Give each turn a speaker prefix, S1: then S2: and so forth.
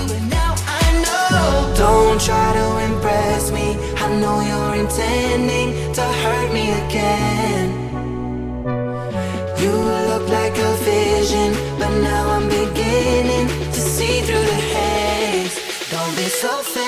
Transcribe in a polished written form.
S1: but now I know. Don't try to impress me, I know you're intending to hurt me again. You look like a vision, but now I'm beginning to see through the haze. Don't be so fake.